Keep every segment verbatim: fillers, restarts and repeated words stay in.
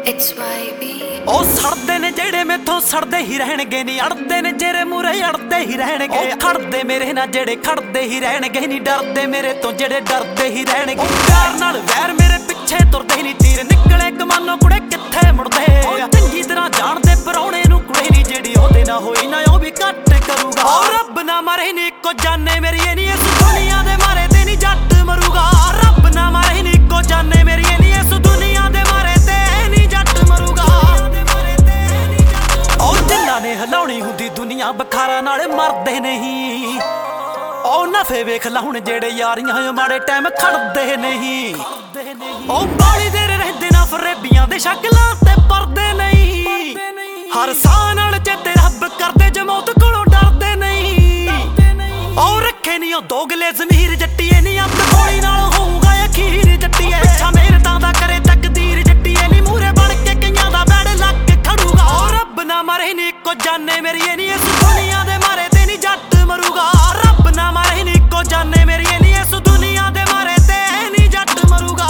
It's Y B ਉਹ ਸੜਦੇ ਨੇ ਜਿਹੜੇ ਮੈਥੋਂ ਸੜਦੇ ਹੀ ਰਹਿਣਗੇ ਨੀ ਅੜਦੇ ਨੇ ਜਿਹੜੇ ਮੂਰੇ ਅੜਦੇ ਹੀ ਰਹਿਣਗੇ ਉਹ ਖੜਦੇ ਮੇਰੇ ਨਾਲ ਜਿਹੜੇ ਖੜਦੇ ਹੀ ਰਹਿਣਗੇ ਨੀ ਡਰਦੇ ਮੇਰੇ ਤੋਂ ਜਿਹੜੇ ਡਰਦੇ ਹੀ ਰਹਿਣਗੇ ਪਿਆਰ ਨਾਲ ਵੈਰ ਮੇਰੇ ਪਿੱਛੇ ਤੁਰਦੇ ਨੀ ਤੀਰ ਨਿਕਲੇ ਕਮਾਨੋਂ ਕੁੜੇ ਕਿੱਥੇ ਮੁੜਦੇ ਚੰਗੀ ਤਰ੍ਹਾਂ ਜਾਣਦੇ ਪਰੌਣੇ ਨੂੰ ਕੁੜੇ ਨੀ ਜਿਹੜੀ ਉਹਦੇ ਨਾਲ ਹੋਈ ਨਾ ਉਹ ਵੀ ਘੱਟ ਕਰੂਗਾ ਉਹ ਰੱਬ ਨਾ ਮਾਰੇ ਨੀ ਇੱਕੋ ਜਾਨੇ ਮੇਰੀ ਇਹ ਨੀ ਇਸ ਦੁਨੀਆ ਦੇ ਮਾਰੇ ਤੇ ਨੀ ਜੱਟ ਮਰੂਗਾ ਰੱਬ ਨਾ ਮਾਰੇ ਨੀ ਇੱਕੋ ਜਾਨੇ ਮੇਰੀ ਇਹ ਨੀ ਇਸ ਦੁਨੀਆ ਦੇ ਮਾਰੇ ਤੇ ਨੀ ਜੱਟ ਮਰੂਗਾ ਉਹ ਜਿਨ੍ਹਾਂ ਨੇ ਹਿਲਾਉਣੀ ਹੁੰਦੀ ਦੁਨੀਆ ਬਖਾਰਾ ਨਾਲੇ ਮਰਦੇ ਨਹੀਂ ਉਹ ਨਫੇ ਵੇਖ ਲਾ ਹੁਣ ਜਿਹੜੇ ਯਾਰੀਆਂ ਮਾੜੇ ਟਾਈਮ ਖੜਦੇ ਨਹੀਂ ਉਹ ਬਾਲੀ ਦੇਰ ਰਹਿੰਦੇ ਨਾ ਫਰੇਬੀਆਂ ਦੇ ਸ਼ਕਲਾਂ ਤੇ ਪਰਦੇ ਨਹੀਂ ਹਰ ਸਾਹ ਨਾਲ ਚੇਤੇ ਰੱਬ ਕਰਦੇ ਜੇ ਮੌਤ ਕੋਲੋਂ ਡਰਦੇ ਨਹੀਂ ਉਹ ਰੱਖੇ ਨਹੀਂ ਉਹ ਦੋਗਲੇ ਜ਼ਮੀਰ ਜੱਟੀਏ ਨਹੀਂ ਅੱਤ ਗੋਲੀ ਨਾਲ ਹੋਊਗਾ ਅਖੀਰ ਜੱਟੀਏ ਪਿੱਛਾ ਮਿਹਨਤਾਂ ਦਾ ਕਰੇ ਤਕਦੀਰ ਜੱਟੀਏ ਨਹੀਂ ਮੂਹਰੇ ਬਣ ਕੇ ਕਈਆਂ ਦਾ ਬੈੜ ਲੱਗ ਖੜੂਗਾ ਉਹ ਰੱਬ ਨਾ ਮਾਰੇ ਨੀ ਇੱਕੋ ਜਾਨੇ ਮੇਰੀ ਇਹ ਨਹੀਂ ਇਸ ਦੁਨੀਆ ਦੇ ਮਾਰੇ ਤੇ ਨਹੀਂ ਜੱਟ ਮਰੂਗਾ ਰੱਬ ਨਾ ਮਾਰੇ ਨੀ ਇੱਕੋ ਜਾਨੇ ਮੇਰੀ ਇਹ ਨਹੀਂ ਇਸ ਦੁਨੀਆ ਦੇ ਮਾਰੇ ਤੇ ਨਹੀਂ ਜੱਟ ਮਰੂਗਾ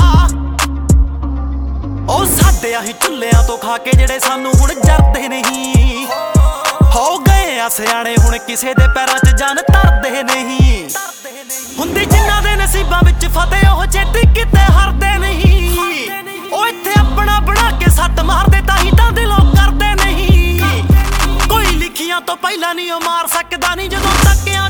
ਉਹ ਸਾਡੇ ਆਹੀ ਚੁੱਲਿਆਂ ਤੋਂ ਖਾ ਕੇ ਜਿਹੜੇ ਸਾਨੂੰ ਹੁਣ ਜਰਦੇ ਨਹੀਂ ਹੋ ਗਏ ਆ ਸਿਆਣੇ ਹੁਣ ਕਿਸੇ ਦੇ ਪੈਰਾਂ 'ਚ ਜਾਨ ਧਰਦੇ ਨਹੀਂ ਹੁੰਦੀ ਜਿਨ੍ਹਾਂ ਦੇ ਨਸੀਬਾਂ ਵਿੱਚ ਫਤਿਹ ਉਹ ਛੇਤੀ ਕਿਤੇ ਹਾਰਦੇ ਨਹੀਂ ਉਹ ਇੱਥੇ ਆਪਣਾ ਬਣਾ ਕੇ ਸੱਟ ਮਾਰਦੇ ਤਾਂ ਹੀ ਤਾਂ ਦਿਲੋਂ ਕਰਦੇ ਨਹੀਂ ਕੋਈ ਲਿਖੀਆਂ ਤੋਂ ਪਹਿਲਾਂ ਨਹੀਂ ਉਹ ਮਾਰ ਸਕਦਾ ਨਹੀਂ ਜਦੋਂ ਤੱਕਿਆ